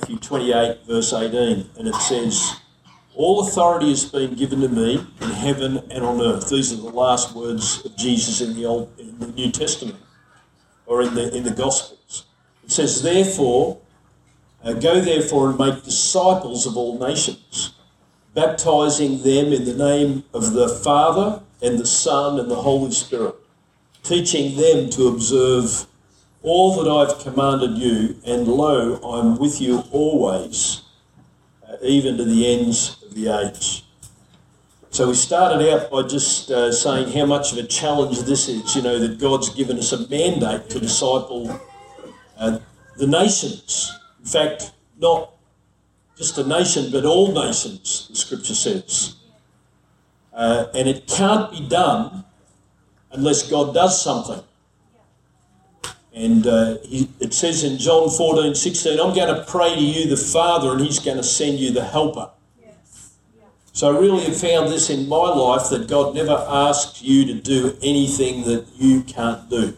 Matthew 28, verse 18, and it says, "All authority has been given to me in heaven and on earth." These are the last words of Jesus in the New Testament, or in the Gospels. It says, "Therefore, go therefore and make disciples of all nations, baptizing them in the name of the Father and the Son and the Holy Spirit, teaching them to observe all that I've commanded you, and lo, I'm with you always, even to the ends of the age." So we started out by just saying how much of a challenge this is, that God's given us a mandate to disciple the nations. In fact, not just a nation, but all nations, the Scripture says. And it can't be done unless God does something. And it says in John 14:16, "I'm going to pray to you, the Father, and he's going to send you the helper." So I really have found this in my life, that God never asks you to do anything that you can't do.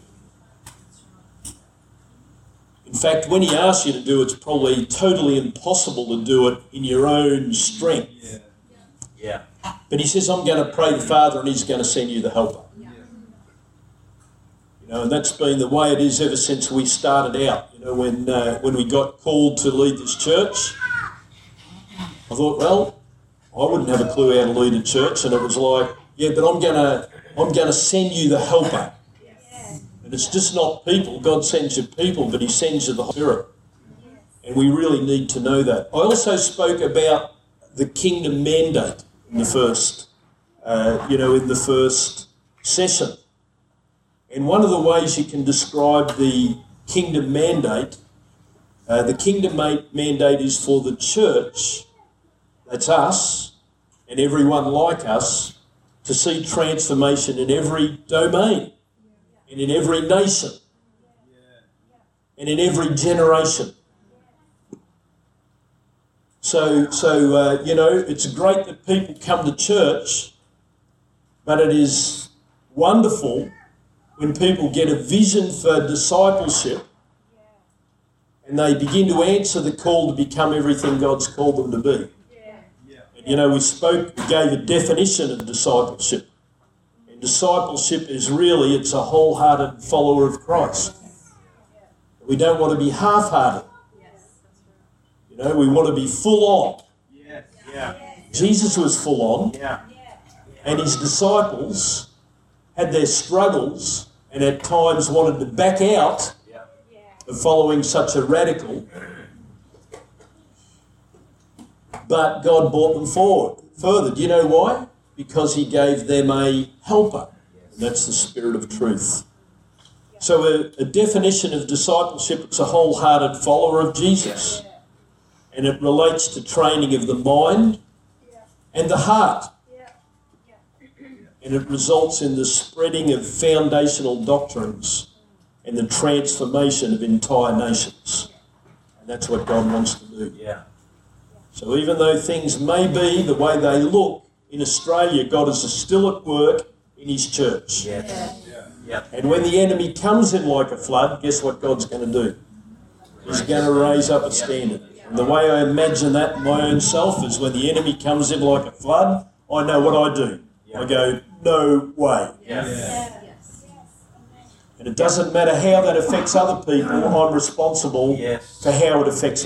In fact, when he asks you to do it, it's probably totally impossible to do it in your own strength. Yeah. But he says, "I'm going to pray the Father and he's going to send you the helper." And that's been the way it is ever since we started out. When we got called to lead this church, I thought, well, I wouldn't have a clue how to lead a church, and it was like, yeah, but I'm gonna send you the helper. And it's just not people. God sends you people, but he sends you the Spirit. And we really need to know that. I also spoke about the kingdom mandate in the first session. And one of the ways you can describe the kingdom mandate is for the church, that's us, and everyone like us, to see transformation in every domain, and in every nation, and in every generation. So it's great that people come to church, but it is wonderful when people get a vision for discipleship and they begin to answer the call to become everything God's called them to be. And we gave a definition of discipleship. And discipleship is really, it's a wholehearted follower of Christ. We don't want to be half-hearted. We want to be full on. Jesus was full on, and his disciples had their struggles and at times wanted to back out of following such a radical. But God brought them forward further. Do you know why? Because he gave them a helper. And that's the Spirit of truth. So a definition of discipleship, it's a wholehearted follower of Jesus. And it relates to training of the mind and the heart. And it results in the spreading of foundational doctrines and the transformation of entire nations. And that's what God wants to do. So even though things may be the way they look in Australia, God is still at work in his church. And when the enemy comes in like a flood, guess what God's going to do? He's going to raise up a standard. And the way I imagine that in my own self is when the enemy comes in like a flood, I know what I do. I go, no way. And it doesn't matter how that affects other people, I'm responsible for how it affects me.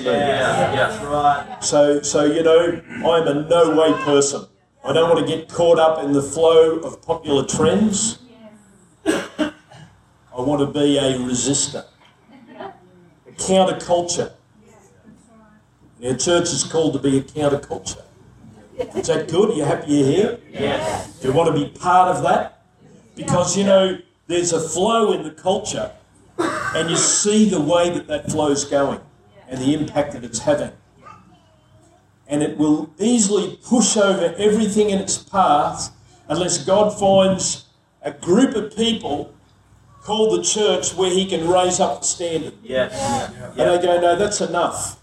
So I'm a no-way person. I don't want to get caught up in the flow of popular trends. I want to be a resistor, a counterculture. Our church is called to be a counterculture. Is that good? Are you happy you're here? Yes. Do you want to be part of that? Because, there's a flow in the culture and you see the way that flow's going and the impact that it's having. And it will easily push over everything in its path unless God finds a group of people called the church where he can raise up the standard. And they go, no, that's enough.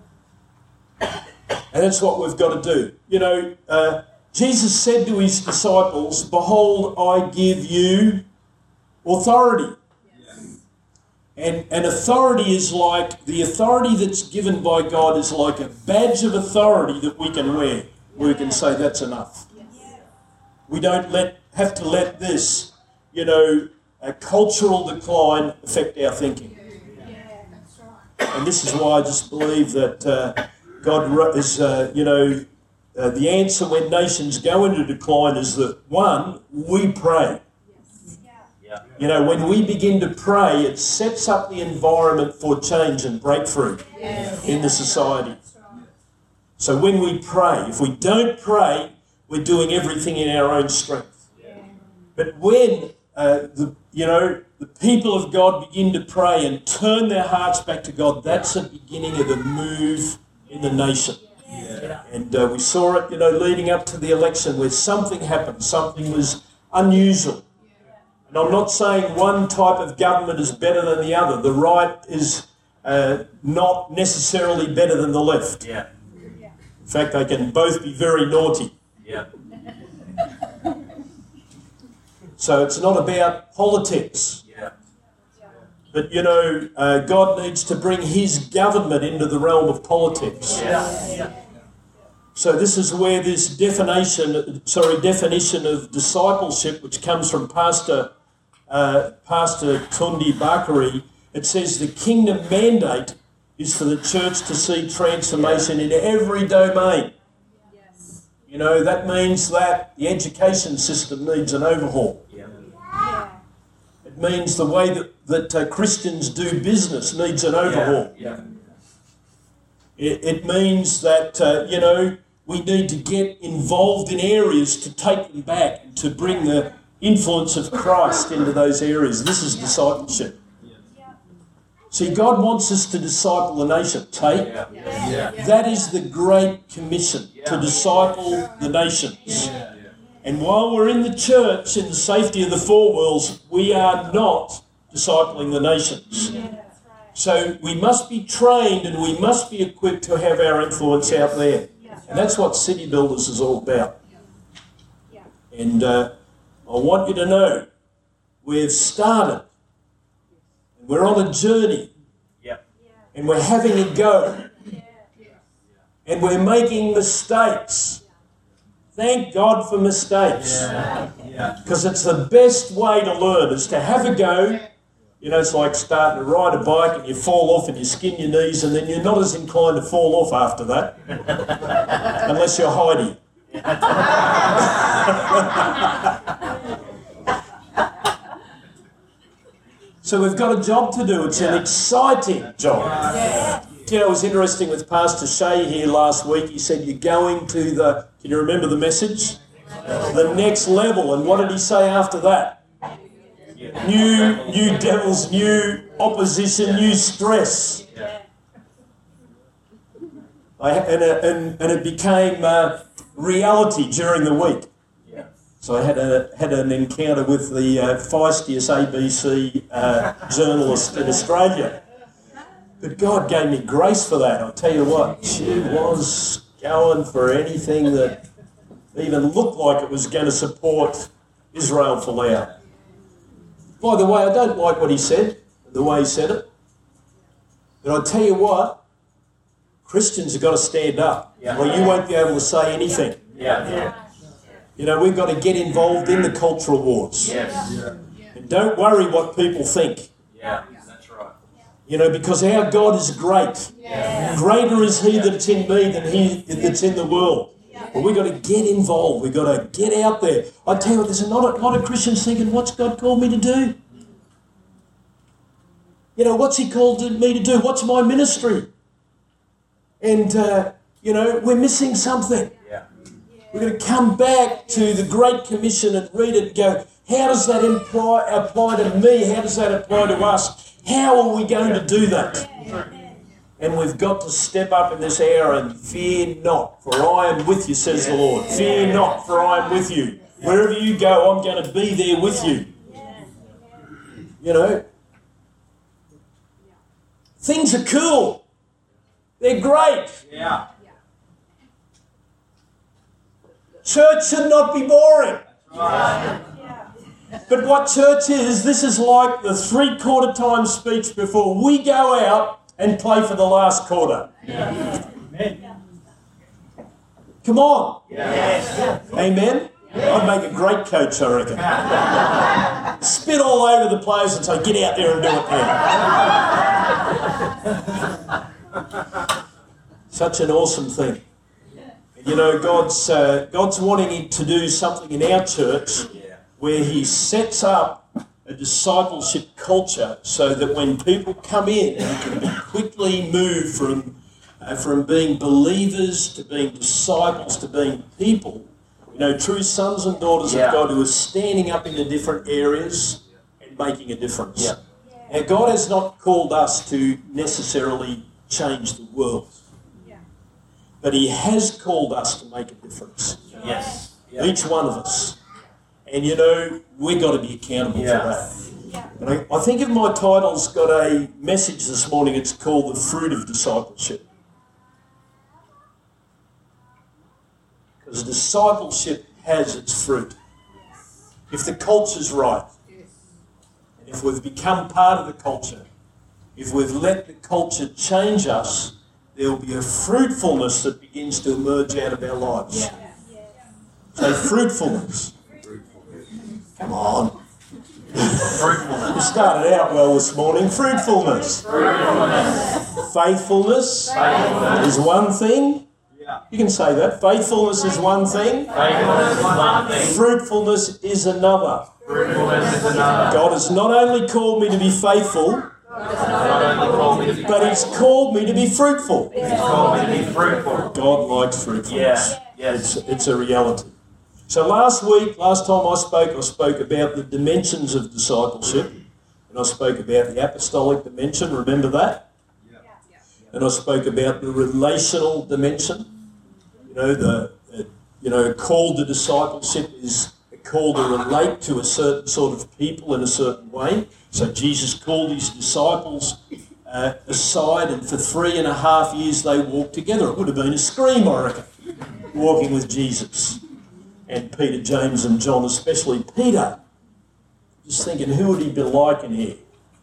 And that's what we've got to do. Jesus said to his disciples, behold, I give you authority. And authority is like, the authority that's given by God is like a badge of authority that we can wear. We can say that's enough. We don't have to let this, a cultural decline affect our thinking. And this is why I just believe that God is, the answer when nations go into decline is that, one, we pray. When we begin to pray, it sets up the environment for change and breakthrough in the society. So when we pray, if we don't pray, we're doing everything in our own strength. But when the people of God begin to pray and turn their hearts back to God, that's the beginning of the move in the nation. And we saw it, leading up to the election where something happened, something was unusual. And I'm not saying one type of government is better than the other. The right is not necessarily better than the left. In fact, they can both be very naughty. So it's not about politics. But, God needs to bring his government into the realm of politics. So this is where this definition of discipleship, which comes from Pastor Tundi Bakari, it says the kingdom mandate is for the church to see transformation in every domain. That means that the education system needs an overhaul. It means the way that Christians do business needs an overhaul. It means that, we need to get involved in areas to take them back and to bring the influence of Christ into those areas. This is discipleship. See, God wants us to disciple the nations, hey? That is the Great Commission, to disciple the nations. And while we're in the church, in the safety of the four worlds, we are not discipling the nations. So we must be trained and we must be equipped to have our influence out there. And that's what City Builders is all about. And I want you to know, we've started. And we're on a journey. And we're having a go. And we're making mistakes. Thank God for mistakes. Because it's the best way to learn, is to have a go. It's like starting to ride a bike and you fall off and you skin your knees, and then you're not as inclined to fall off after that. Unless you're Heidi. So we've got a job to do. It's an exciting job. It was interesting with Pastor Shay here last week. He said, you're going to can you remember the message? The next level. And what did he say after that? New devils, new opposition, new stress. And it became reality during the week. So I had an encounter with the feistiest ABC journalist in Australia. But God gave me grace for that. I'll tell you what, she was going for anything that even looked like it was going to support Israel Folau. By the way, I don't like what he said, the way he said it. But I'll tell you what, Christians have got to stand up, or you won't be able to say anything. We've got to get involved in the cultural wars. And don't worry what people think. That's right. Because our God is great. Greater is he that's in me than he that's in the world. But we've got to get involved. We've got to get out there. I tell you what, there's a lot of Christians thinking, what's God called me to do? What's he called me to do? What's my ministry? And, we're missing something. We're going to come back to the Great Commission and read it and go, how does that apply to me? How does that apply to us? How are we going to do that? And we've got to step up in this hour and fear not, for I am with you, says the Lord. Fear not, for I am with you. Wherever you go, I'm going to be there with you. Things are cool. They're great. Church should not be boring. But what church is, this is like the 3/4 time speech before we go out and play for the last quarter. Amen. Come on. Yes. Amen. I'd make a great coach, I reckon. Spit all over the players and say, get out there and do it now. Such an awesome thing. And you know, God's wanting to do something in our church where he sets up a discipleship culture so that when people come in, they can be quickly moved from being believers to being disciples to being people, you know, true sons and daughters of God who are standing up in the different areas and making a difference. Yeah. Now, God has not called us to necessarily change the world, but he has called us to make a difference. Yes. Each one of us. And, you know, we've got to be accountable for that. And I think if my title's got a message this morning, it's called The Fruit of Discipleship. Because discipleship has its fruit. If the culture's right, and if we've become part of the culture, if we've let the culture change us, there will be a fruitfulness that begins to emerge out of our lives. So fruitfulness. Come on. We started out well this morning. Fruitfulness. Faithfulness is one thing. You can say that. Faithfulness is one thing. Fruitfulness is another. God has not only called me to be faithful, but he's called me to be fruitful. God likes fruitfulness. It's a reality. So last time I spoke about the dimensions of discipleship, and I spoke about the apostolic dimension, remember that? And I spoke about the relational dimension. A call to discipleship is a call to relate to a certain sort of people in a certain way. So Jesus called his disciples aside, and for 3.5 years they walked together. It would have been a scream, I reckon, walking with Jesus. And Peter, James and John, especially Peter. Just thinking, who would he be like in here?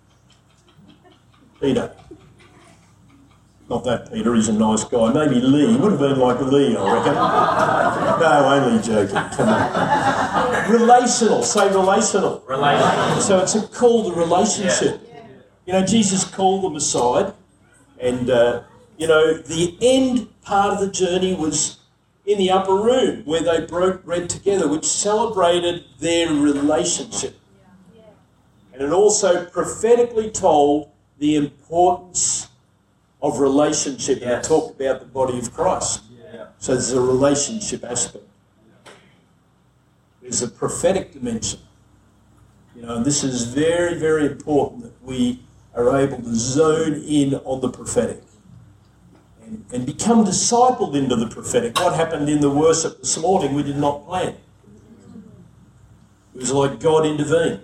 Peter. Not that Peter, he's a nice guy. Maybe Lee. Would have been like Lee, I reckon. No, only joking. Come on. Relational. Say relational. Relational. So it's a call to relationship. You know, Jesus called them aside. And, the end part of the journey was in the upper room where they broke bread together, which celebrated their relationship. And it also prophetically told the importance of relationship. And it talked about the body of Christ. So there's a relationship aspect. There's a prophetic dimension. And this is very, very important that we are able to zone in on the prophetic. And become discipled into the prophetic. What happened in the worship this morning, we did not plan. It was like God intervened.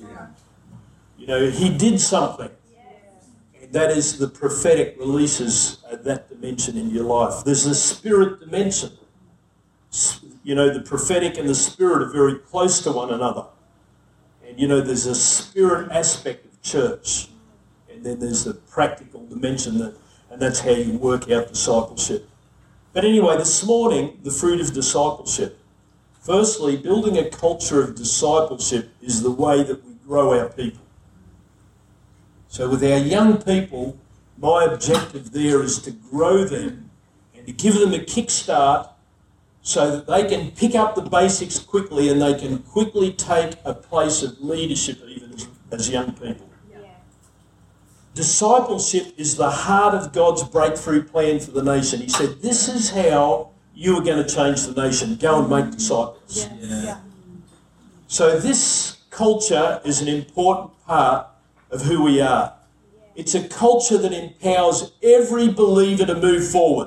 He did something. And that is the prophetic releases that dimension in your life. There's a spirit dimension. The prophetic and the spirit are very close to one another. And, there's a spirit aspect of church. And then there's the practical dimension and that's how you work out discipleship. But anyway, this morning, the fruit of discipleship. Firstly, building a culture of discipleship is the way that we grow our people. So with our young people, my objective there is to grow them and to give them a kickstart so that they can pick up the basics quickly and they can quickly take a place of leadership even as young people. Discipleship is the heart of God's breakthrough plan for the nation. He said, this is how you are going to change the nation. Go and make disciples. So this culture is an important part of who we are. It's a culture that empowers every believer to move forward.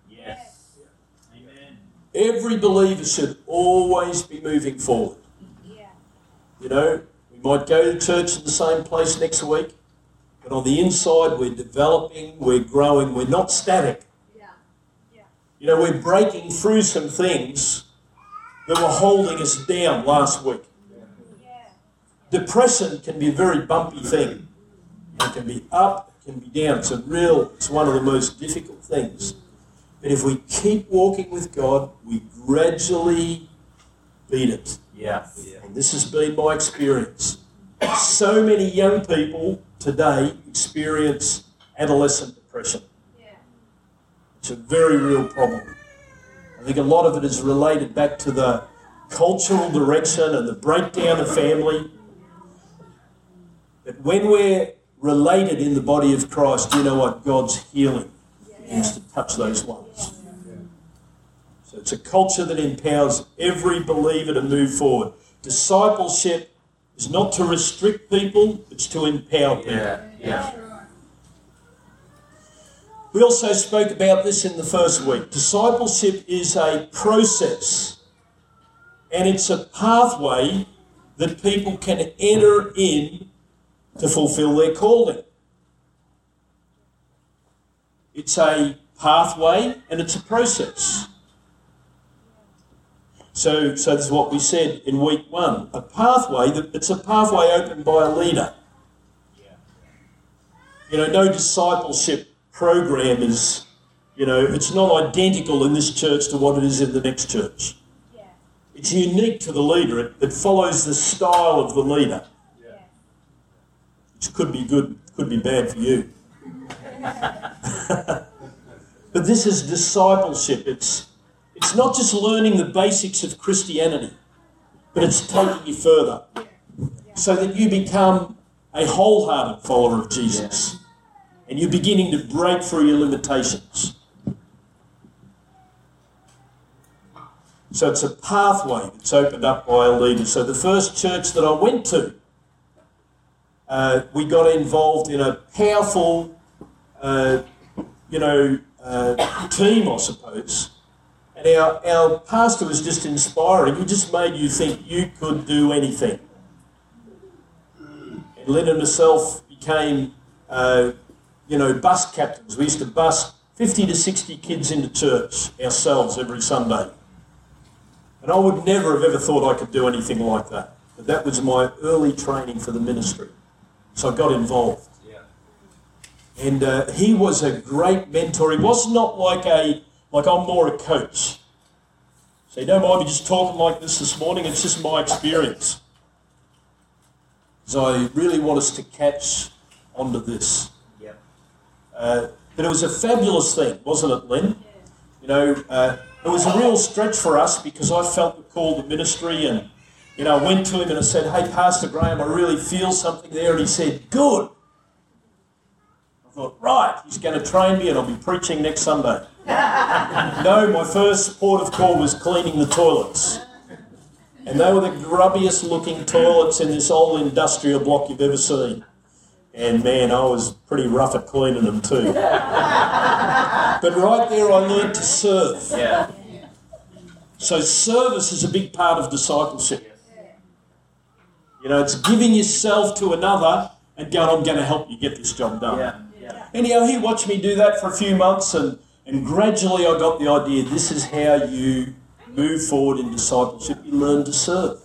Every believer should always be moving forward. We might go to church in the same place next week, but on the inside, we're developing, we're growing, we're not static. We're breaking through some things that were holding us down last week. depression can be a very bumpy thing. It can be up, it can be down. It's one of the most difficult things. But if we keep walking with God, we gradually beat it. Yeah. And this has been my experience. So many young people today experience adolescent depression. It's a very real problem. I think a lot of it is related back to the cultural direction and the breakdown of family. But when we're related in the body of Christ, you know what? God's healing begins to touch those ones. So it's a culture that empowers every believer to move forward. Discipleship is not to restrict people, it's to empower people. We also spoke about this in the first week. Discipleship is a process, and it's a pathway that people can enter in to fulfill their calling. It's a pathway and it's a process. So this is what we said in week 1. It's a pathway opened by a leader. No discipleship program is, it's not identical in this church to what it is in the next church. It's unique to the leader. It follows the style of the leader. Which could be good, could be bad for you. But this is discipleship. It's not just learning the basics of Christianity, but it's taking you further so that you become a wholehearted follower of Jesus and you're beginning to break through your limitations. So it's a pathway that's opened up by a leader. So the first church that I went to, we got involved in a powerful, team, I suppose. And our pastor was just inspiring. He just made you think you could do anything. And Lynn and myself became, bus captains. We used to bus 50 to 60 kids into church ourselves every Sunday. And I would never have ever thought I could do anything like that. But that was my early training for the ministry. So I got involved. And he was a great mentor. He was not like I'm more a coach. So you don't mind me just talking like this morning, it's just my experience. So I really want us to catch onto this. But it was a fabulous thing, wasn't it, Lynn? It was a real stretch for us because I felt the call to ministry and, I went to him and I said, "Hey, Pastor Graham, I really feel something there." And he said, "Good." I thought, right, he's going to train me and I'll be preaching next Sunday. No, my first port of call was cleaning the toilets. And they were the grubbiest looking toilets in this old industrial block you've ever seen. And man, I was pretty rough at cleaning them too. But right there I learned to serve. So service is a big part of discipleship. It's giving yourself to another and going, "I'm going to help you get this job done." Anyhow, he watched me do that for a few months and gradually I got the idea this is how you move forward in discipleship. You learn to serve.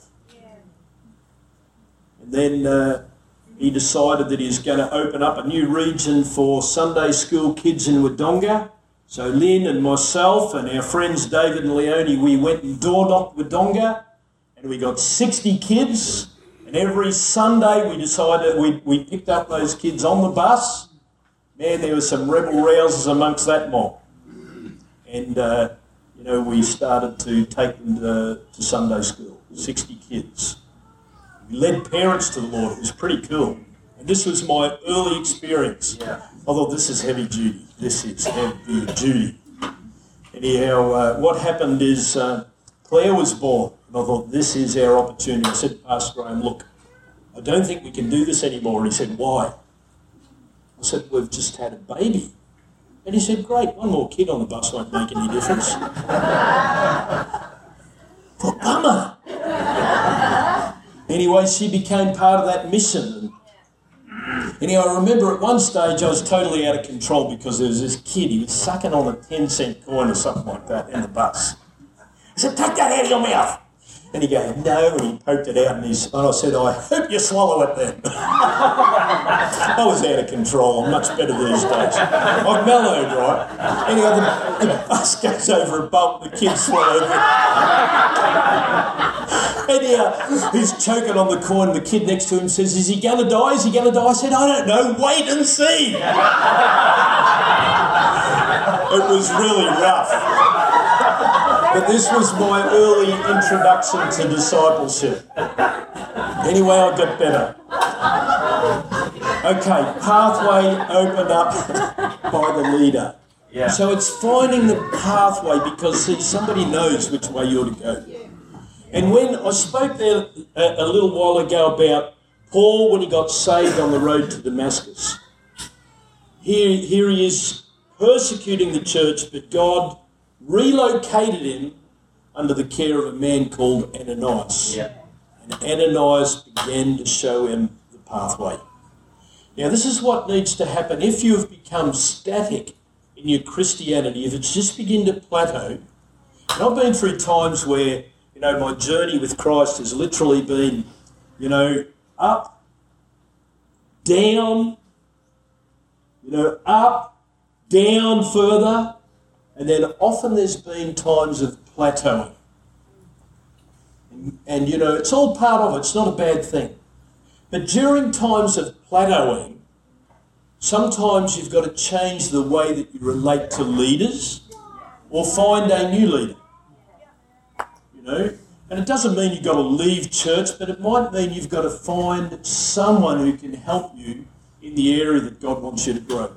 And then he decided that he was going to open up a new region for Sunday school kids in Wodonga. So Lynn and myself and our friends David and Leonie, we went and door-knocked Wodonga and we got 60 kids. And every Sunday we decided we picked up those kids on the bus. Man, there were some rebel rousers amongst that mob. And, we started to take them to Sunday school, 60 kids. We led parents to the Lord. It was pretty cool. And this was my early experience. I thought, this is heavy duty. This is heavy duty. Anyhow, what happened is Claire was born. And I thought, this is our opportunity. I said to Pastor Graham, "Look, I don't think we can do this anymore." And he said, "Why?" I said, "We've just had a baby." And he said, "Great, one more kid on the bus won't make any difference." What bummer. Anyway, she became part of that mission. Anyhow, I remember at one stage I was totally out of control because there was this kid, he was sucking on a 10-cent coin or something like that in the bus. I said, "Take that out of your mouth." And he goes, no, and he poked it out, and I said, I hope you swallow it then. I was out of control. I'm much better these days. I've mellowed, right? Anyway, the bus goes over a bump, the kid swallowed it. And he's choking on the coin, the kid next to him says, is he going to die? Is he going to die? I said, I don't know, wait and see. It was really rough. But this was my early introduction to discipleship. Anyway, I got better. Okay, pathway opened up by the leader. Yeah. So it's finding the pathway because, see, somebody knows which way you ought to go. And when I spoke there a little while ago about Paul when he got saved on the road to Damascus, here he is persecuting the church, but God relocated him under the care of a man called Ananias. Yeah. And Ananias began to show him the pathway. Now, this is what needs to happen. If you have become static in your Christianity, if it's just begin to plateau, and I've been through times where, my journey with Christ has literally been, up, down, up, down further, and then often there's been times of plateauing. And it's all part of it. It's not a bad thing. But during times of plateauing, sometimes you've got to change the way that you relate to leaders or find a new leader. And it doesn't mean you've got to leave church, but it might mean you've got to find someone who can help you in the area that God wants you to grow.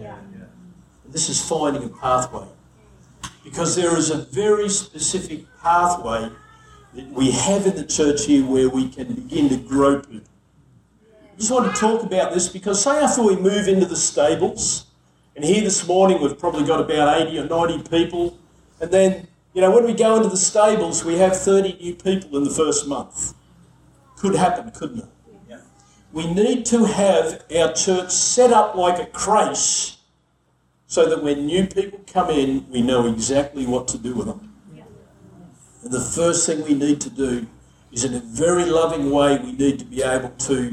And this is finding a pathway. Because there is a very specific pathway that we have in the church here where we can begin to grow people. I just want to talk about this because say after we move into the stables, and here this morning we've probably got about 80 or 90 people, and then, when we go into the stables we have 30 new people in the first month. Could happen, couldn't it? Yeah. We need to have our church set up like a creche so that when new people come in, we know exactly what to do with them. Yeah. And the first thing we need to do is in a very loving way, we need to be able to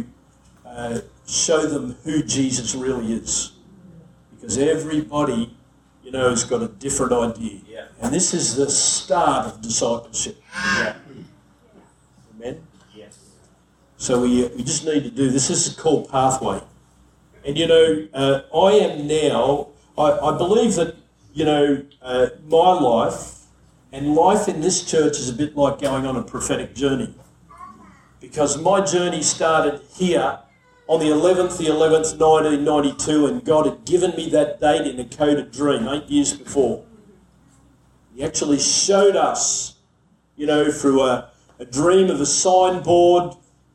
show them who Jesus really is. Because everybody, has got a different idea. Yeah. And this is the start of discipleship. Yeah. Amen? Yes. So we just need to do this. This is called pathway. And, I am now... I believe that, my life and life in this church is a bit like going on a prophetic journey. Because my journey started here on the 11th, 1992, and God had given me that date in a coded dream 8 years before. He actually showed us, through a dream of a signboard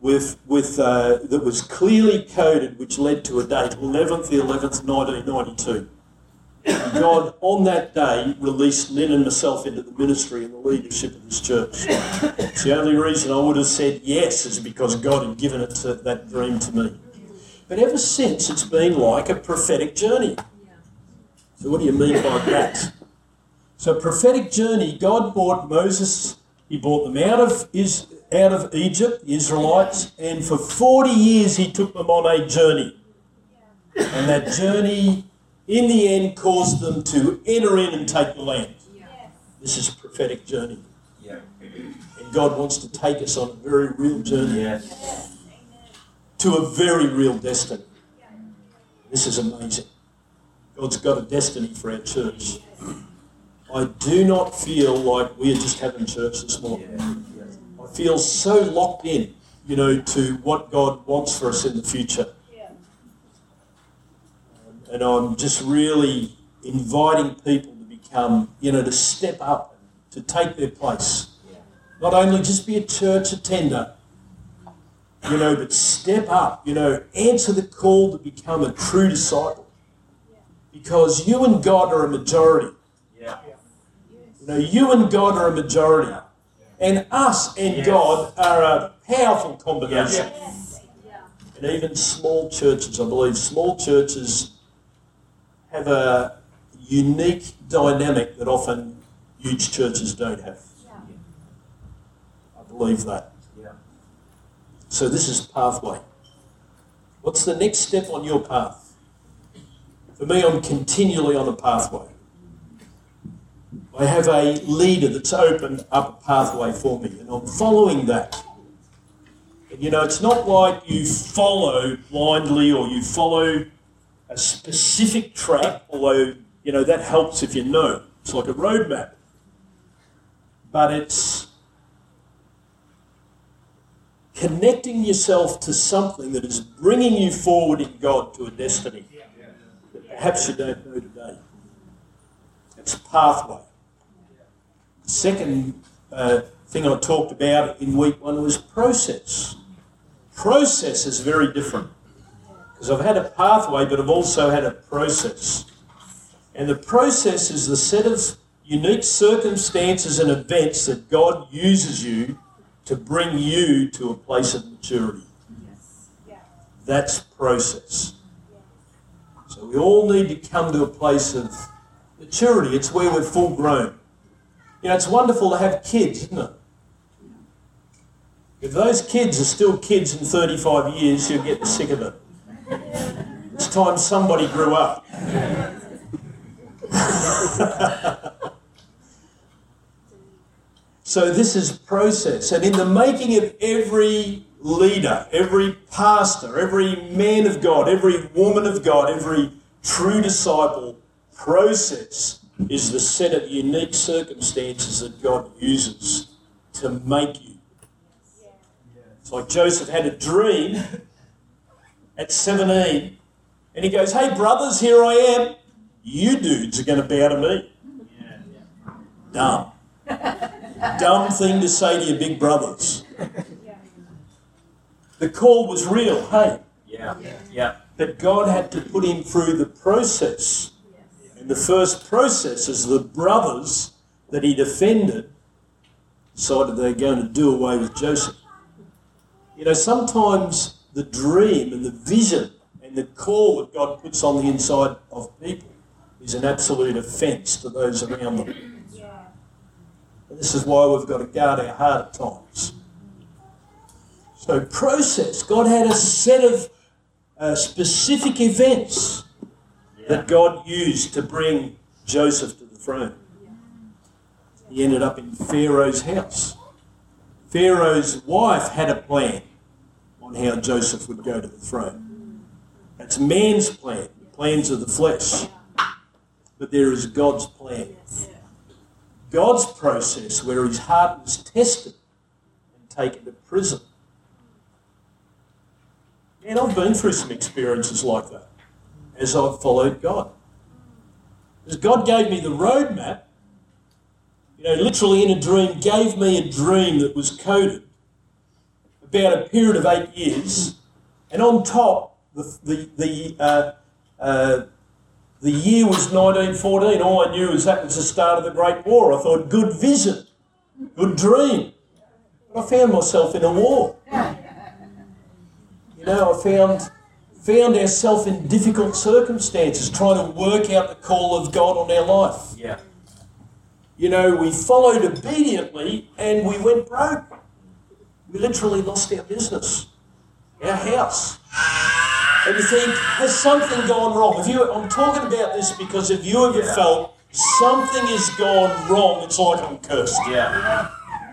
that was clearly coded, which led to a date, 11th, 1992. And God, on that day, released Lynn and myself into the ministry and the leadership of this church. It's the only reason I would have said yes is because God had given that dream to me. But ever since, it's been like a prophetic journey. So what do you mean by that? So prophetic journey, God brought Moses, he brought them out of Egypt, the Israelites, and for 40 years he took them on a journey. And that journey, in the end, caused them to enter in and take the land. This is a prophetic journey. And God wants to take us on a very real journey to a very real destiny. This is amazing. God's got a destiny for our church. I do not feel like we are just having church this morning. I feel so locked in, to what God wants for us in the future. And I'm just really inviting people to become, to step up, to take their place. Not only just be a church attender, but step up, answer the call to become a true disciple. Because you and God are a majority. You and God are a majority. And us and God are a powerful combination. And even small churches, I believe small churches have a unique dynamic that often huge churches don't have. I believe that. Yeah. So this is pathway. What's the next step on your path? For me, I'm continually on a pathway. I have a leader that's opened up a pathway for me, and I'm following that. And it's not like you follow blindly or you follow a specific track, although, that helps if you know. It's like a roadmap. But it's connecting yourself to something that is bringing you forward in God to a destiny that perhaps you don't know today. It's pathway. The second thing I talked about in week 1 was process. Process is very different because I've had a pathway, but I've also had a process. And the process is the set of unique circumstances and events that God uses you to bring you to a place of maturity. That's process. So we all need to come to a place of maturity. It's where we're full grown. It's wonderful to have kids, isn't it? If those kids are still kids in 35 years, you'll get sick of it. It's time somebody grew up. So this is process. And in the making of every leader, every pastor, every man of God, every woman of God, every true disciple, process is the set of unique circumstances that God uses to make you. It's like Joseph had a dream at 17 and he goes, "Hey brothers, here I am. You dudes are going to bow to me." Dumb. Dumb thing to say to your big brothers. The call was real, hey? Yeah. But God had to put him through the process. And the first process is the brothers that he defended decided they were going to do away with Joseph. Sometimes the dream and the vision and the call that God puts on the inside of people is an absolute offence to those around them. And this is why we've got to guard our heart at times. So process. God had a set of specific events that God used to bring Joseph to the throne. He ended up in Pharaoh's house. Pharaoh's wife had a plan on how Joseph would go to the throne. That's man's plan, the plans of the flesh. But there is God's plan. God's process where his heart was tested and taken to prison. And I've been through some experiences like that as I've followed God. Because God gave me the roadmap, literally in a dream, gave me a dream that was coded about a period of 8 years, and on top, the year was 1914. All I knew was that was the start of the Great War. I thought, good vision, good dream. But I found myself in a war. I found ourselves in difficult circumstances, trying to work out the call of God on our life. Yeah. We followed obediently and we went broke. We literally lost our business, our house. And you think, has something gone wrong? I'm talking about this because if you ever felt something has gone wrong, it's like I'm cursed. Yeah.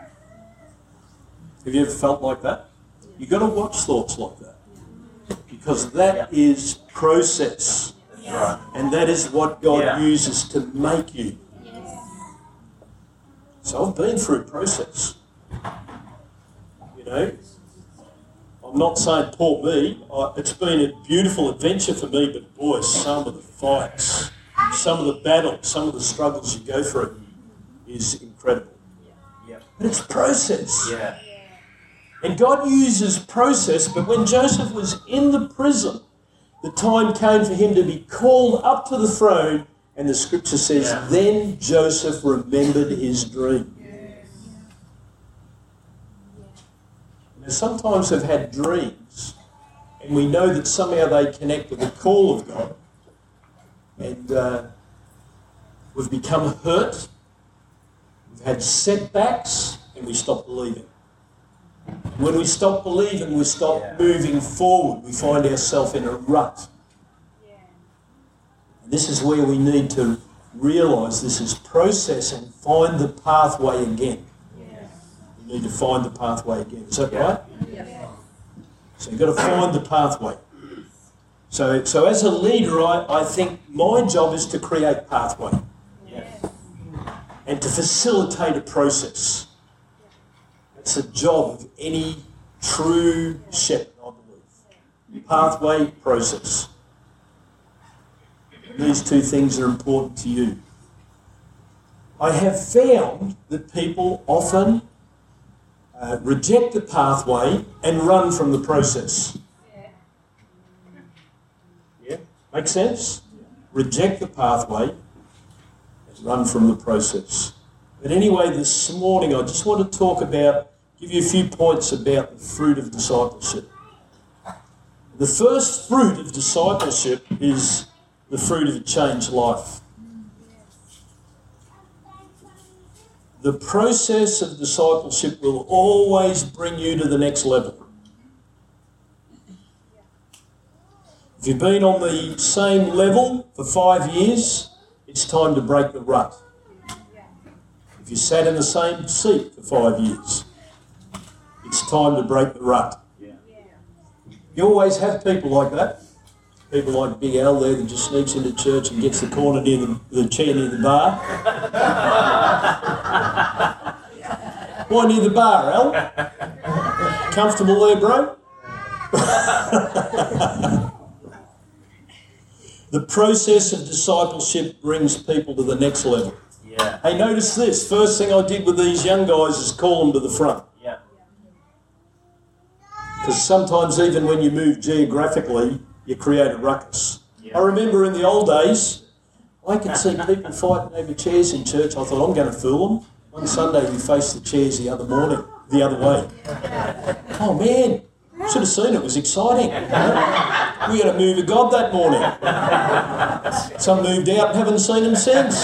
Have you ever felt like that? You've got to watch thoughts like that. Because that is process. That's right. And that is what God uses to make you. So I've been through process. I'm not saying poor me. It's been a beautiful adventure for me, but boy, some of the fights, some of the battles, some of the struggles you go through is incredible. Yeah. But it's process. Yeah. And God uses process, but when Joseph was in the prison, the time came for him to be called up to the throne, and the scripture says, then Joseph remembered his dream. Now, sometimes we've had dreams, and we know that somehow they connect with the call of God, and we've become hurt, we've had setbacks, and we stop believing. When we stop believing, we stop moving forward. We find ourselves in a rut. And this is where we need to realise this is process and find the pathway again. We need to find the pathway again. Is that right? So you've got to find the pathway. So as a leader, I think my job is to create pathway and to facilitate a process. It's a job of any true shepherd, I believe. Pathway, process. These two things are important to you. I have found that people often reject the pathway and run from the process. Yeah? Make sense? Reject the pathway and run from the process. But anyway, this morning I just want to give you a few points about the fruit of discipleship. The first fruit of discipleship is the fruit of a changed life. The process of discipleship will always bring you to the next level. If you've been on the same level for 5 years, it's time to break the rut. If you sat in the same seat for 5 years, it's time to break the rut. You always have people like that. People like Big Al there that just sneaks into church and gets the corner near the chair near the bar. Why near the bar, Al? Comfortable there, bro? The process of discipleship brings people to the next level. Yeah. Hey, notice this. First thing I did with these young guys is call them to the front. Yeah. Because sometimes even when you move geographically, you create a ruckus. Yeah. I remember in the old days, I could see people fighting over chairs in church. I thought, I'm going to fool them. One Sunday we faced the chairs the other way. Oh man, should have seen it. It was exciting. We had a move of God that morning. Some moved out and haven't seen them since.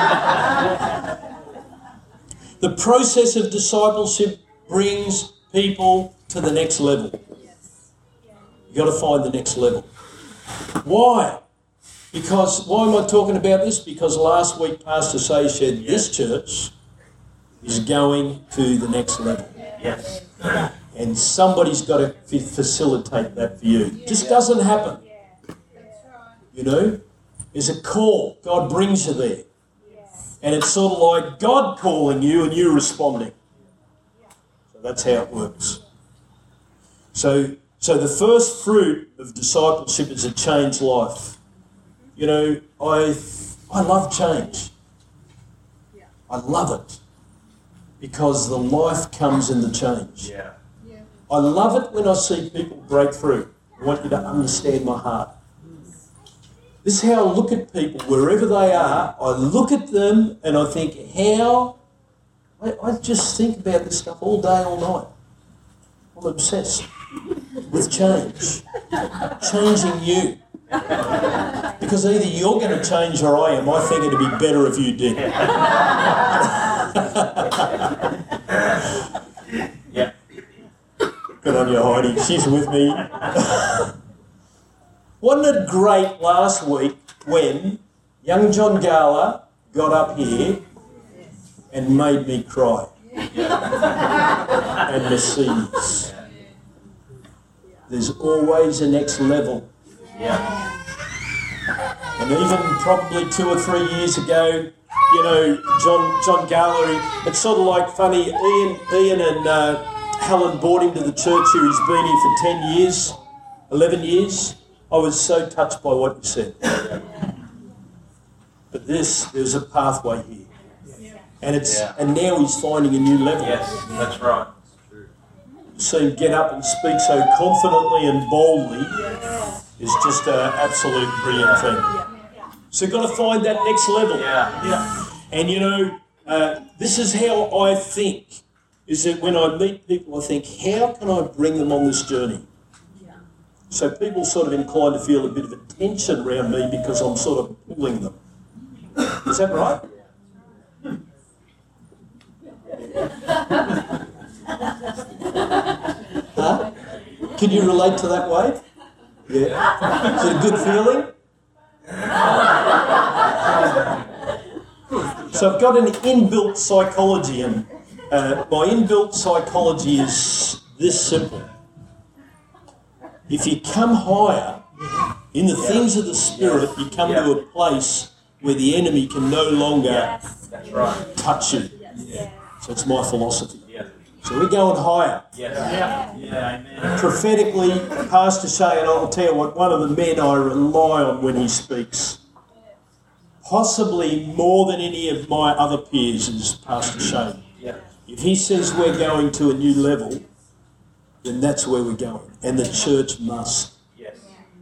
The process of discipleship brings people to the next level. You've got to find the next level. Why? Why am I talking about this? Because last week Pastor Say said this church is going to the next level. Yes. And somebody's got to facilitate that for you. It just doesn't happen. You know? There's a call. God brings you there. And it's sort of like God calling you and you responding. So that's how it works. So the first fruit of discipleship is a changed life. You know, I love change. I love it. Because the life comes in the change. Yeah. I love it when I see people break through. I want you to understand my heart. This is how I look at people, wherever they are. I look at them and I think, I just think about this stuff all day, all night. I'm obsessed with change. Changing you. Because either you're going to change or I am. I think it'd be better if you did. Yeah. Good on you, Heidi. She's with me. Wasn't it great last week when young John Gala got up here and made me cry? And Mercedes. There's always a next level. Yeah. And even probably 2 or 3 years ago, you know, John Gala, it's sort of like funny, Ian and Helen brought him to the church here. He's been here for 10 years, 11 years. I was so touched by what you said. But there's a pathway here. And now he's finding a new level. Yes, that's right. To see him get up and speak so confidently and boldly is just an absolute brilliant thing. So you've got to find that next level. Yeah. And you know, this is how I think, is that when I meet people, I think, how can I bring them on this journey? So people sort of inclined to feel a bit of a tension around me because I'm sort of pulling them. Is that right? Huh? Can you relate to that wave? Yeah. Is it a good feeling? So I've got an inbuilt psychology, and my inbuilt psychology is this simple. If you come higher in the things of the Spirit, you come to a place where the enemy can no longer That's right. touch you. So it's my philosophy. Yeah. So we're going higher. Yes. Yeah. Amen. Prophetically, Pastor Shay, and I'll tell you what, one of the men I rely on when he speaks, possibly more than any of my other peers, is Pastor Shay. Yeah. If he says we're going to a new level, then that's where we're going. And the church must. Yes.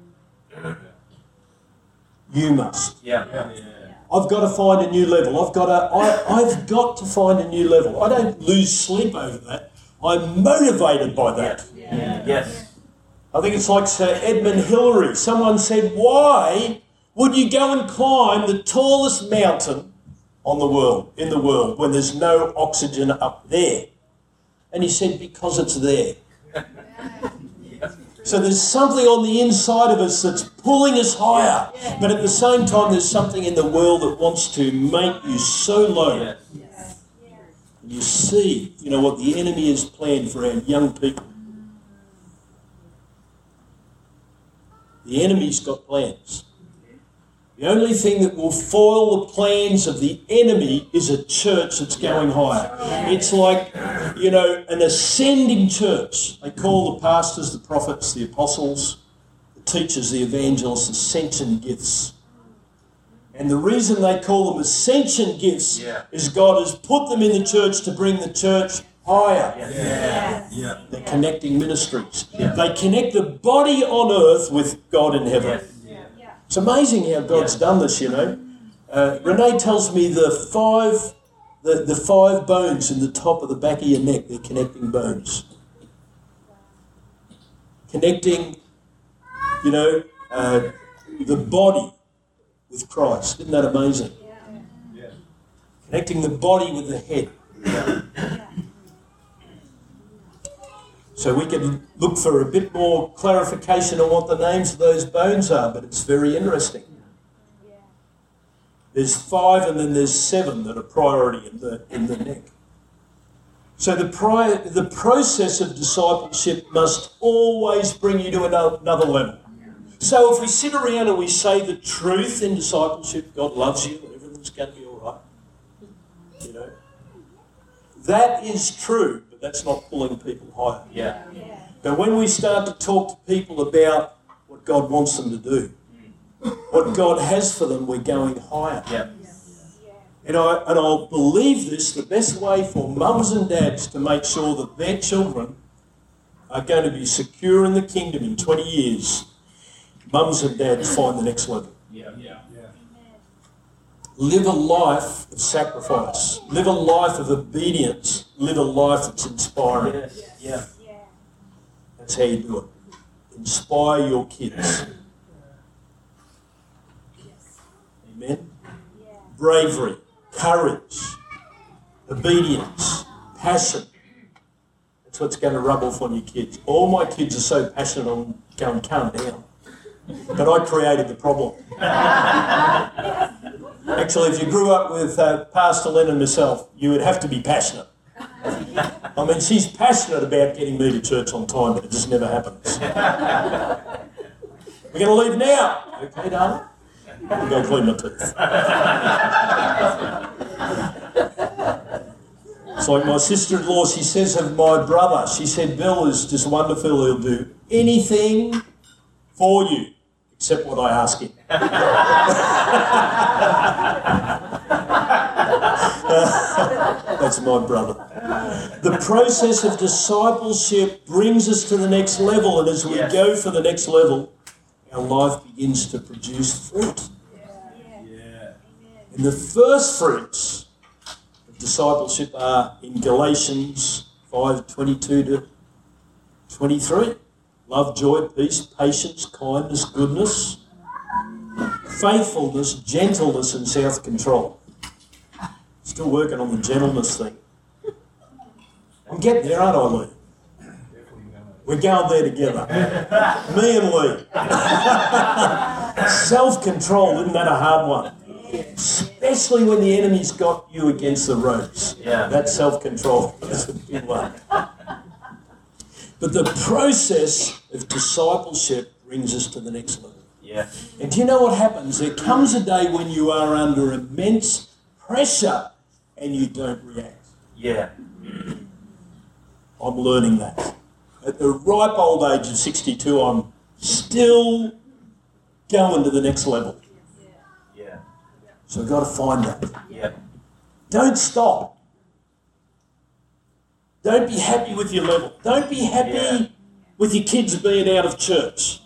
You must. Yeah. I've got to find a new level. I've got to find a new level. I don't lose sleep over that. I'm motivated by that. Yes. I think it's like Sir Edmund Hillary. Someone said, why would you go and climb the tallest mountain in the world when there's no oxygen up there? And he said, because it's there. So there's something on the inside of us that's pulling us higher. But at the same time, there's something in the world that wants to make you so low. Yes. And you see, what the enemy has planned for our young people. The enemy's got plans. The only thing that will foil the plans of the enemy is a church that's going higher. It's like, an ascending church. They call the pastors, the prophets, the apostles, the teachers, the evangelists, ascension gifts. And the reason they call them ascension gifts is God has put them in the church to bring the church higher. They're connecting ministries. They connect the body on earth with God in heaven. It's amazing how God's done this, Renee tells me the five bones in the top of the back of your neck, they're connecting bones. Connecting, the body with Christ. Isn't that amazing? Connecting the body with the head. So we can look for a bit more clarification on what the names of those bones are, but it's very interesting. There's 5 and then there's 7 that are priority in the neck. So the process of discipleship must always bring you to another level. So if we sit around and we say the truth in discipleship, God loves you, everything's going to be all right. That is true, but that's not pulling people higher. Yeah. But when we start to talk to people about what God wants them to do, what God has for them, we're going higher. Yeah. And I'll believe this, the best way for mums and dads to make sure that their children are going to be secure in the kingdom in 20 years, mums and dads find the next level. Live a life of sacrifice. Live a life of obedience. Live a life that's inspiring. That's how you do it. Inspire your kids. Amen? Bravery, courage, obedience, passion. That's what's going to rub off on your kids. All my kids are so passionate on going, calm down. But I created the problem. Actually, if you grew up with Pastor Len and myself, you would have to be passionate. I mean, she's passionate about getting me to church on time, but it just never happens. We're going to leave now. Okay, darling? I'll go clean my teeth. It's like my sister-in-law, she says of my brother, she said, Bill is just wonderful. He'll do anything for you except what I ask him. That's my brother. The process of discipleship brings us to the next level, and as we go for the next level, our life begins to produce fruit. And the first fruits of discipleship are in Galatians 5:22 to 23. Love, joy, peace, patience, kindness, goodness, faithfulness, gentleness, and self-control. Still working on the gentleness thing. I'm getting there, aren't I, Lee? We're going there together. Me and Lee. Self-control, isn't that a hard one? Especially when the enemy's got you against the ropes. Yeah. That self-control is a big one. But the process of discipleship brings us to the next level. Yeah. And do you know what happens? There comes a day when you are under immense pressure and you don't react. Yeah. I'm learning that. At the ripe old age of 62, I'm still going to the next level. Yeah. So I've got to find that. Yeah. Don't stop. Don't be happy with your level. Don't be happy with your kids being out of church.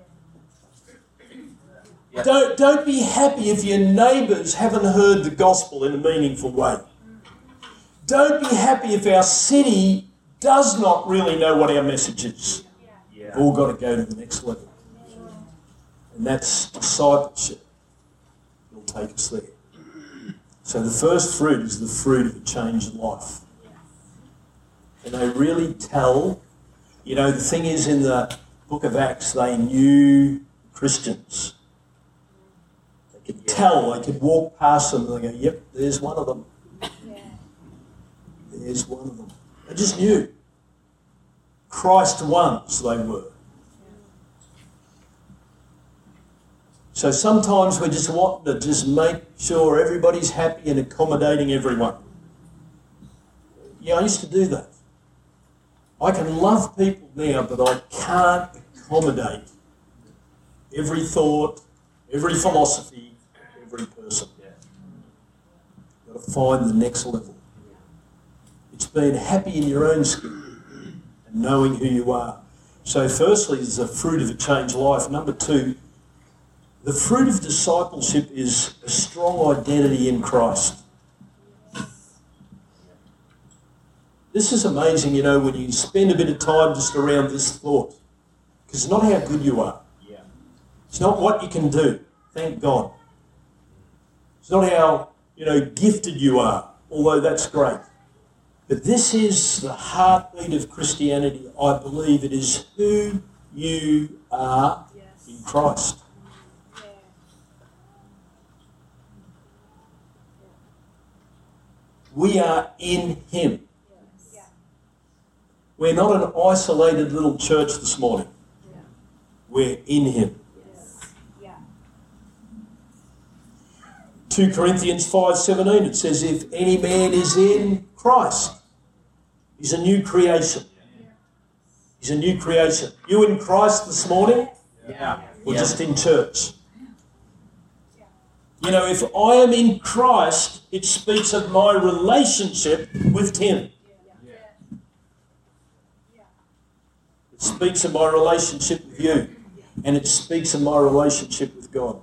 Yeah. Don't be happy if your neighbours haven't heard the gospel in a meaningful way. Don't be happy if our city does not really know what our message is. Yeah. We've all got to go to the next level. And that's discipleship. It'll take us there. So the first fruit is the fruit of a changed life. And they really tell, you know, the thing is in the book of Acts, they knew Christians. They could tell, they could walk past them and they go, yep, there's one of them. There's one of them. They just knew. Christ ones they were. So sometimes we just want to just make sure everybody's happy and accommodating everyone. Yeah, I used to do that. I can love people now, but I can't accommodate every thought, every philosophy, every person. You've got to find the next level. It's being happy in your own skin and knowing who you are. So firstly, is the fruit of a changed life. Number two, the fruit of discipleship is a strong identity in Christ. This is amazing, you know, when you spend a bit of time just around this thought. Because it's not how good you are. Yeah. It's not what you can do. Thank God. It's not how, you know, gifted you are, although that's great. But this is the heartbeat of Christianity. I believe it is who you are in Christ. We are in Him. We're not an isolated little church this morning. We're in Him. 2 Corinthians 5:17, it says, if any man is in Christ, he's a new creation. He's a new creation. You in Christ this morning? Yeah. Or just in church? You know, if I am in Christ, it speaks of my relationship with Him. It speaks of my relationship with you. And it speaks of my relationship with God.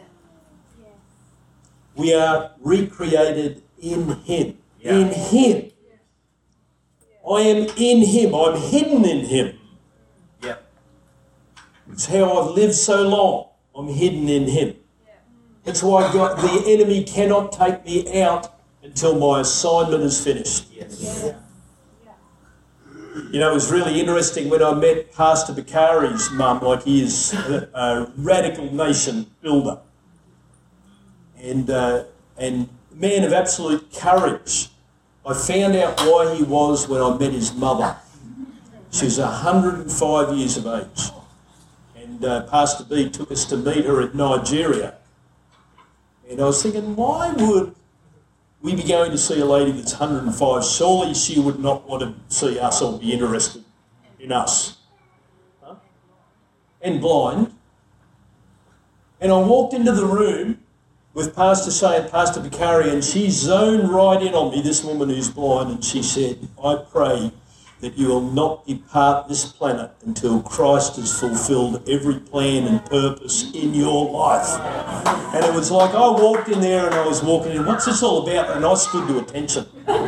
We are recreated in Him. Yeah. In Him. I am in Him. I'm hidden in Him. Yeah. It's how I've lived so long. I'm hidden in Him. That's why the enemy cannot take me out until my assignment is finished. Yes. You know, it was really interesting when I met Pastor Bakari's mum, like he is a radical nation builder. And man of absolute courage. I found out why he was when I met his mother. She was 105 years of age. And Pastor B took us to meet her in Nigeria. And I was thinking, why would we be going to see a lady that's 105? Surely she would not want to see us or be interested in us. Huh? And blind. And I walked into the room with Pastor Shay and Pastor Bakari, and she zoned right in on me, this woman who's blind, and she said, I pray that you will not depart this planet until Christ has fulfilled every plan and purpose in your life. And it was like I walked in there and I was walking in, what's this all about? And I stood to attention.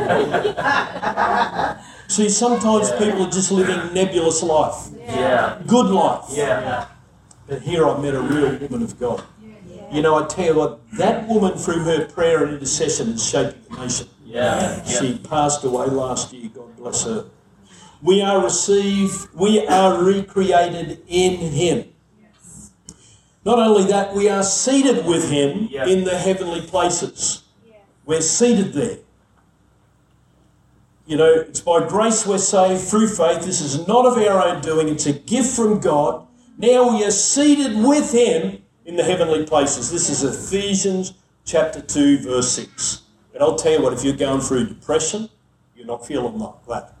See, sometimes people are just living nebulous life. Yeah. Good life. Yeah. But here I met a real woman of God. You know, I tell you what, that woman through her prayer and intercession has shaped the nation. Yeah. She passed away last year, God bless Bless her. We are recreated in him. Not only that, we are seated with him in the heavenly places. We're seated there. You know, it's by grace we're saved through faith. This is not of our own doing. It's a gift from God. Now we are seated with him in the heavenly places. This is Ephesians chapter 2, verse 6. And I'll tell you what, if you're going through depression, you're not feeling like that.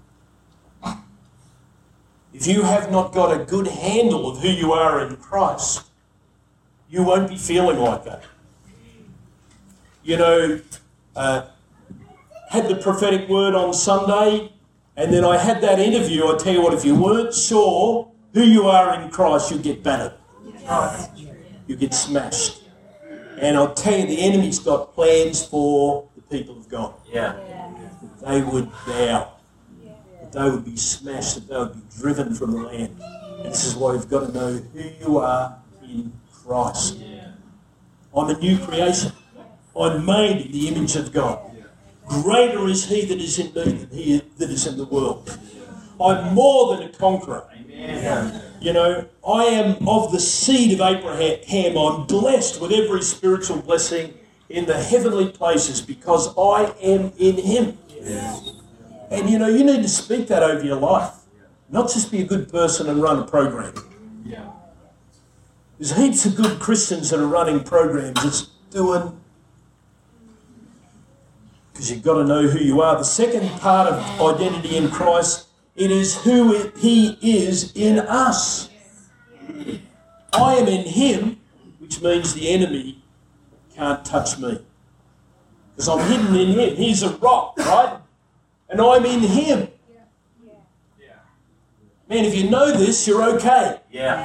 If you have not got a good handle of who you are in Christ, you won't be feeling like that. You know, had the prophetic word on Sunday, and then I had that interview. I tell you what, if you weren't sure who you are in Christ, you get battered. You get smashed. And I'll tell you, the enemy's got plans for the people of God. They would bow. That they would be smashed, that they would be driven from the land. And this is why you've got to know who you are in Christ. I'm a new creation. I'm made in the image of God. Greater is he that is in me than he that is in the world. I'm more than a conqueror. You know, I am of the seed of Abraham. I'm blessed with every spiritual blessing in the heavenly places because I am in him. And you know, you need to speak that over your life. Not just be a good person and run a program. There's heaps of good Christians that are running programs that's doing... Because you've got to know who you are. The second part of identity in Christ, it is who he is in us. I am in him, which means the enemy can't touch me. Because I'm hidden in him. He's a rock, right? And I'm in him. Man, if you know this, you're okay.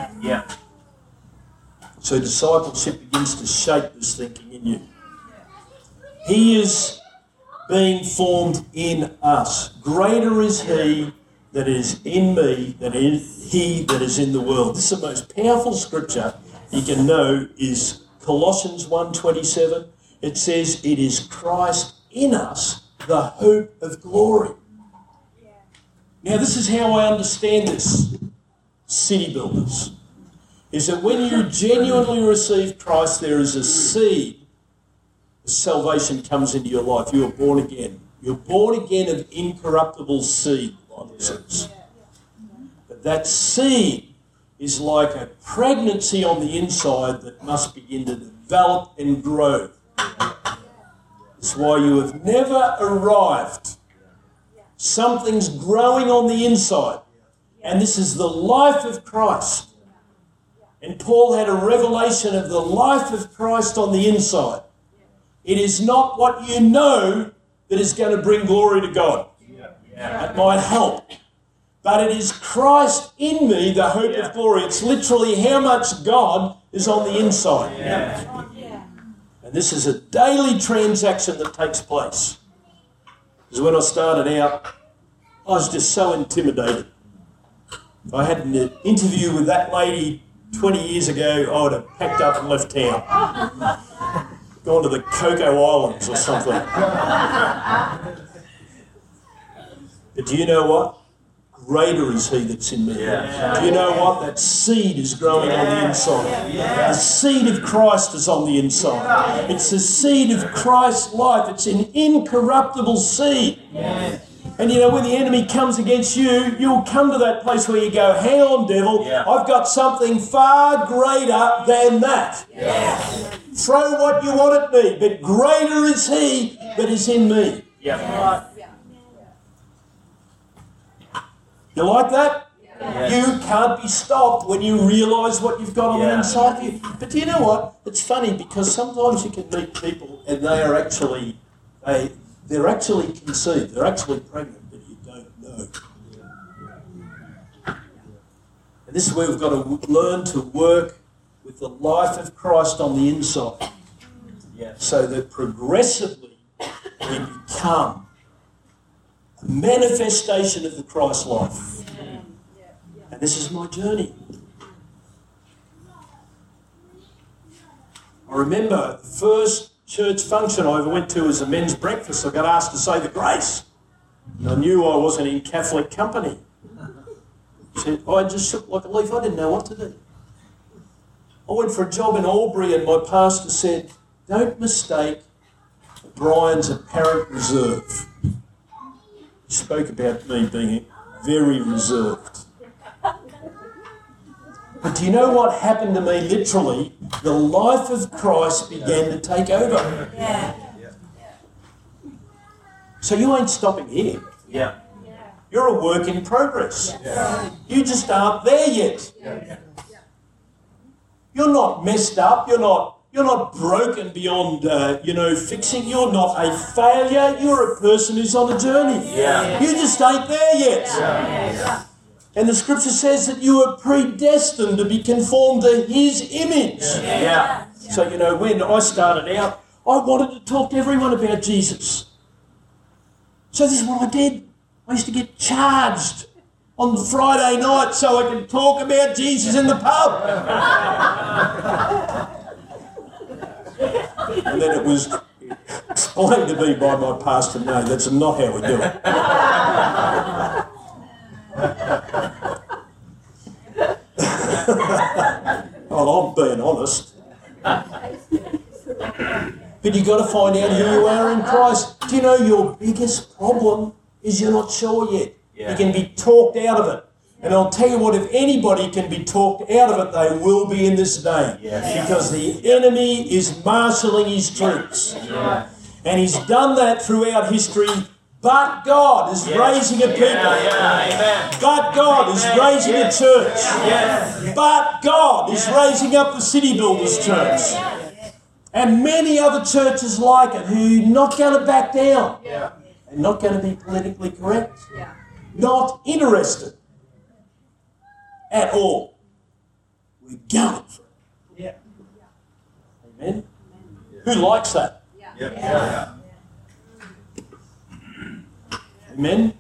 So discipleship begins to shape this thinking in you. He is being formed in us. Greater is he that is in me than he that is in the world. This is the most powerful scripture you can know is Colossians 1:27. It says, it is Christ in us, the hope of glory. Now this is how I understand this, city builders, is that when you genuinely receive Christ, there is a seed. Salvation comes into your life. You are born again. You're born again of incorruptible seed, the Bible says. But that seed is like a pregnancy on the inside that must begin to develop and grow. That's why you have never arrived. Something's growing on the inside. And this is the life of Christ. And Paul had a revelation of the life of Christ on the inside. It is not what you know that is going to bring glory to God. It might help. But it is Christ in me, the hope of glory. It's literally how much God is on the inside. And this is a daily transaction that takes place. Because when I started out, I was just so intimidated. If I had an interview with that lady 20 years ago, I would have packed up and left town. Gone to the Cocoa Islands or something. But do you know what? Greater is he that's in me. Do you know what? That seed is growing on the inside. The seed of Christ is on the inside. It's the seed of Christ's life. It's an incorruptible seed. And you know, when the enemy comes against you, you'll come to that place where you go, hang on, devil, I've got something far greater than that. Throw what you want at me, but greater is he that is in me. You like that? You can't be stopped when you realise what you've got on the inside of you. But do you know what? It's funny because sometimes you can meet people and they're actually conceived, they're actually pregnant, but you don't know. And this is where we've got to learn to work with the life of Christ on the inside. So that progressively we become a manifestation of the Christ life. And this is my journey. I remember the first church function I ever went to was a men's breakfast. I got asked to say the grace. And I knew I wasn't in Catholic company. So I just shook like a leaf. I didn't know what to do. I went for a job in Albury and my pastor said, don't mistake Brian's apparent reserve. He spoke about me being very reserved. But do you know what happened to me literally? The life of Christ began to take over. Yeah. So you ain't stopping here. Yeah. You're a work in progress. Yeah. You just aren't there yet. You're not messed up. You're not broken beyond, fixing. You're not a failure. You're a person who's on a journey. Yeah. You just ain't there yet. Yeah. And the scripture says that you are predestined to be conformed to his image. Yeah. So, when I started out, I wanted to talk to everyone about Jesus. So this is what I did. I used to get charged on Friday night so I could talk about Jesus in the pub. And then it was explained to me by my pastor, no, that's not how we do it. Well, I'm being honest. But you've got to find out who you are in Christ. Do you know your biggest problem is you're not sure yet? Yeah. You can be talked out of it. And I'll tell you what, if anybody can be talked out of it, they will be in this day. Yes. Because the enemy is marshalling his troops. Yeah. And he's done that throughout history. But God is raising a people. Amen. But God is raising a church. Yes. But God is raising up the City Builders Church. And many other churches like it who are not going to back down. Yeah. And not going to be politically correct. Yeah. Not interested at all. We're going for it. Yeah. Amen? Who likes that? Yeah. Amen?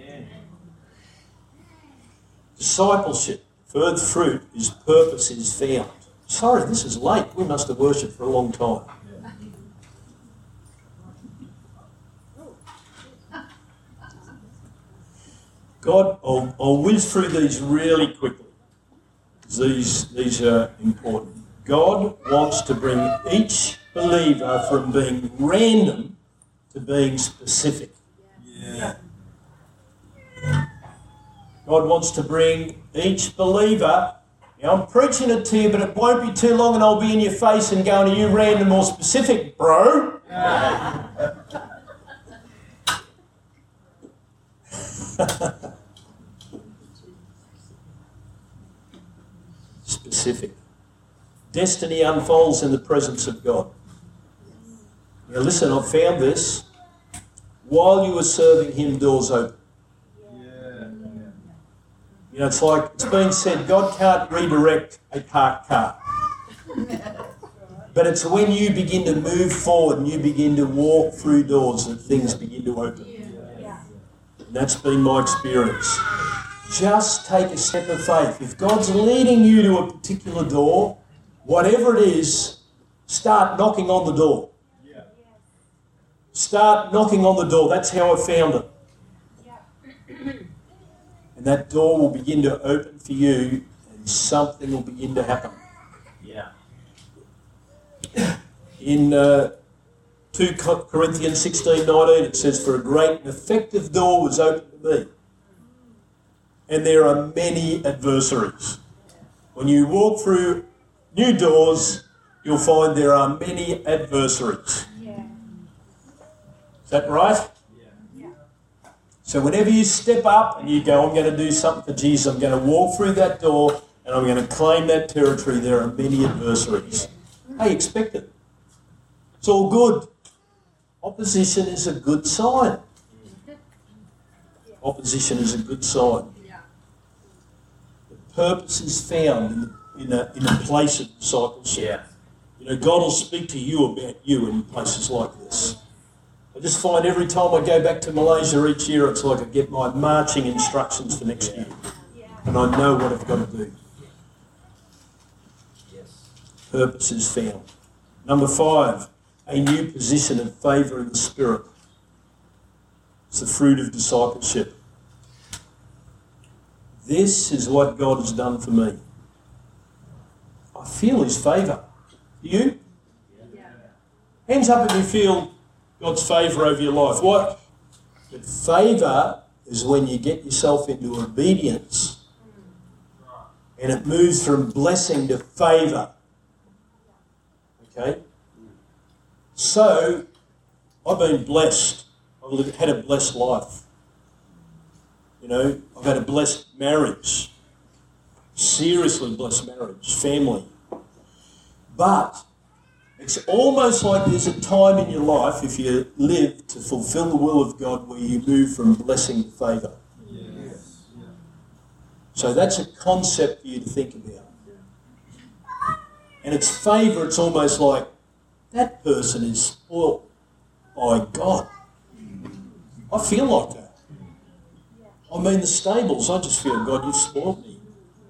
Discipleship, third fruit, is purpose is found. Sorry, this is late. We must have worshipped for a long time. God, I'll whiz through these really quickly. These are important. God wants to bring each believer from being random to being specific. Yeah. God wants to bring each believer. Now, I'm preaching it to you, but it won't be too long and I'll be in your face and going, are you random or specific, bro? Specific. Destiny unfolds in the presence of God. Now listen, I've found this. While you were serving him, doors open. It's like it's been said, God can't redirect a parked car. But it's when you begin to move forward and you begin to walk through doors that things begin to open. And that's been my experience. Just take a step of faith. If God's leading you to a particular door, whatever it is, start knocking on the door. Start knocking on the door. That's how I found it. And that door will begin to open for you and something will begin to happen. Yeah. In 2 Corinthians 16:19 it says, for a great and effective door was opened to me. And there are many adversaries. When you walk through new doors, you'll find there are many adversaries. Is that right? So whenever you step up and you go, I'm going to do something for Jesus, I'm going to walk through that door and I'm going to claim that territory, there are many adversaries. Hey, expect it. It's all good. Opposition is a good sign. Opposition is a good sign. The purpose is found in a place of discipleship. Yeah. God will speak to you about you in places like this. I just find every time I go back to Malaysia each year, it's like I get my marching instructions for next year. And I know what I've got to do. Yes. Purpose is found. Number 5, a new position of favour in the Spirit. It's the fruit of discipleship. This is what God has done for me. I feel his favour. Do you? Yeah. Hands up if you feel God's favour over your life. What? But favour is when you get yourself into obedience and it moves from blessing to favour. Okay? So, I've been blessed. I've had a blessed life. You know, I've had a blessed marriage. Seriously blessed marriage, family. But it's almost like there's a time in your life, if you live to fulfill the will of God, where you move from blessing to favour. Yes. So that's a concept for you to think about. And it's favour, it's almost like that person is spoilt by God. I feel like that. I mean, the stables, I just feel, God, you've spoiled me.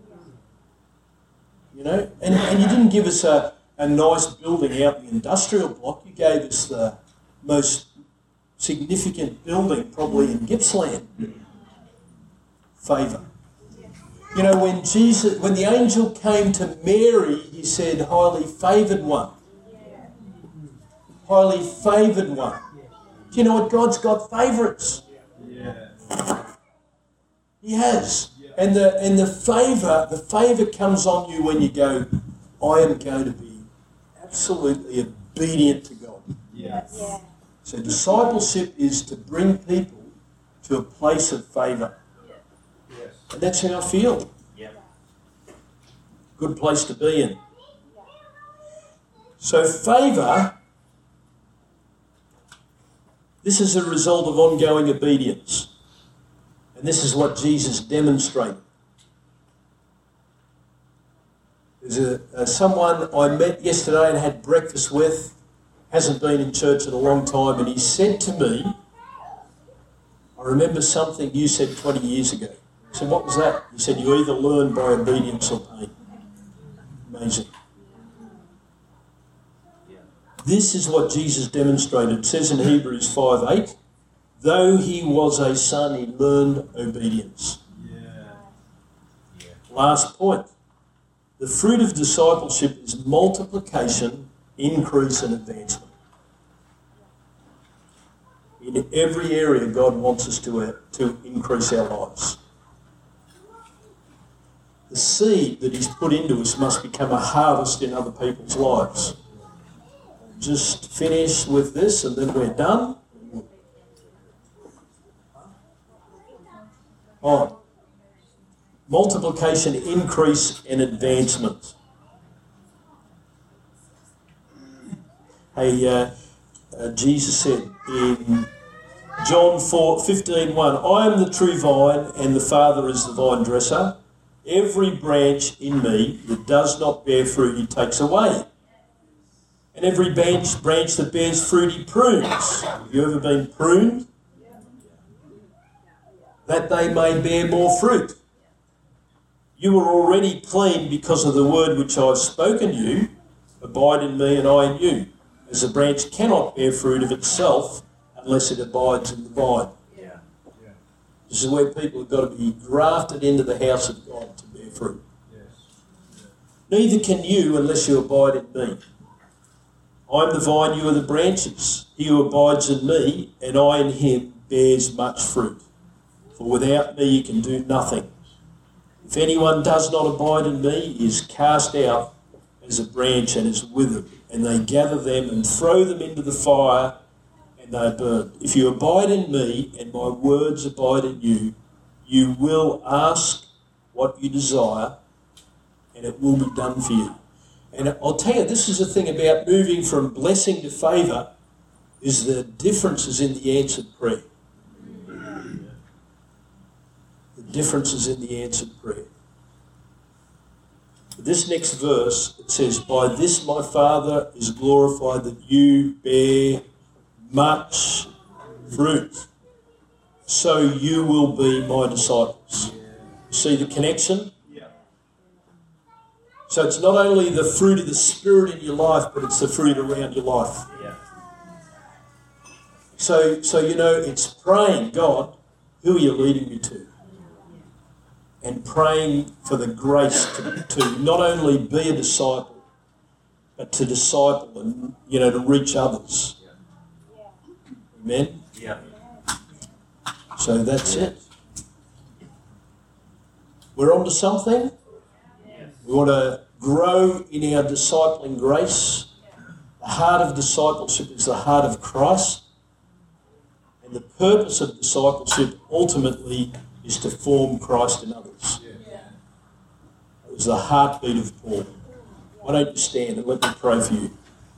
You know? And you didn't give us a nice building out in the industrial block. You gave us the most significant building probably in Gippsland. Favour. You know, when the angel came to Mary, he said, highly favoured one. Highly favoured one. Do you know what? God's got favourites. Yeah. He has. And the favour comes on you when you go, I am going to be absolutely obedient to God. Yes. Yeah. So discipleship is to bring people to a place of favour. Yes. And that's how I feel. Yeah. Good place to be in. So favour, this is a result of ongoing obedience. And this is what Jesus demonstrated. There's someone I met yesterday and had breakfast with, hasn't been in church in a long time, and he said to me, I remember something you said 20 years ago. I said, what was that? He said, you either learn by obedience or pain. Amazing. This is what Jesus demonstrated. It says in Hebrews 5:8, though he was a son, he learned obedience. Yeah. Last point. The fruit of discipleship is multiplication, increase and advancement. In every area, God wants us to increase our lives. The seed that he's put into us must become a harvest in other people's lives. Just finish with this and then we're done. Oh. Multiplication, increase and advancement. Hey, Jesus said in John 4:15, I am the true vine and the Father is the vine dresser. Every branch in me that does not bear fruit he takes away. And every branch that bears fruit he prunes. Have you ever been pruned? That they may bear more fruit. You are already clean because of the word which I have spoken to you. Abide in me and I in you. As a branch cannot bear fruit of itself unless it abides in the vine. Yeah. This is where people have got to be grafted into the house of God to bear fruit. Yes. Neither can you unless you abide in me. I am the vine, you are the branches. He who abides in me and I in him bears much fruit. For without me you can do nothing. If anyone does not abide in me, he is cast out as a branch and is withered, and they gather them and throw them into the fire, and they are burned. If you abide in me, and my words abide in you, you will ask what you desire, and it will be done for you. And I'll tell you, this is the thing about moving from blessing to favour, is the differences in the answered prayer. Differences in the answered prayer. This next verse, it says, by this my Father is glorified that you bear much fruit, so you will be my disciples. You see the connection? Yeah. So it's not only the fruit of the Spirit in your life, but it's the fruit around your life. Yeah. So it's praying, God, who are you leading me to? And praying for the grace to not only be a disciple, but to disciple and, to reach others. Amen? Yeah. So that's it. We're on to something. We want to grow in our discipling grace. The heart of discipleship is the heart of Christ. And the purpose of discipleship ultimately is to form Christ in others. It was the heartbeat of Paul. Why don't you stand and let me pray for you.